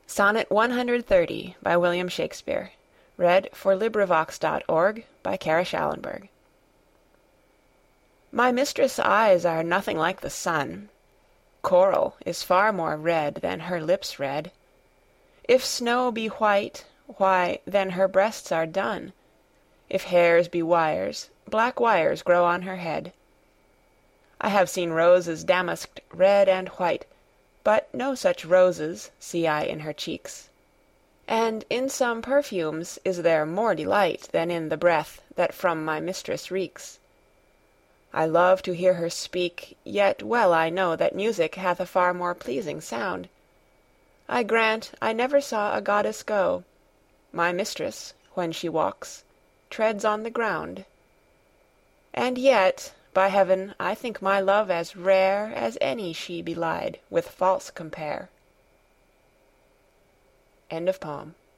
Sonnet 130 by William Shakespeare. LibriVox.org by Kara Schallenberg. My mistress' eyes are nothing like the sun. Coral is far more red than her lips red. If snow be white, why, then her breasts are dun. If hairs be wires, black wires grow on her head. I have seen roses damasked red and white, but no such roses see I in her cheeks. And in some perfumes is there more delight than in the breath that from my mistress reeks. I love to hear her speak, yet well I know that music hath a far more pleasing sound. I grant I never saw a goddess go. My mistress, when she walks, treads on the ground. And yet, by heaven, I think my love as rare as any she belied with false compare. End of poem.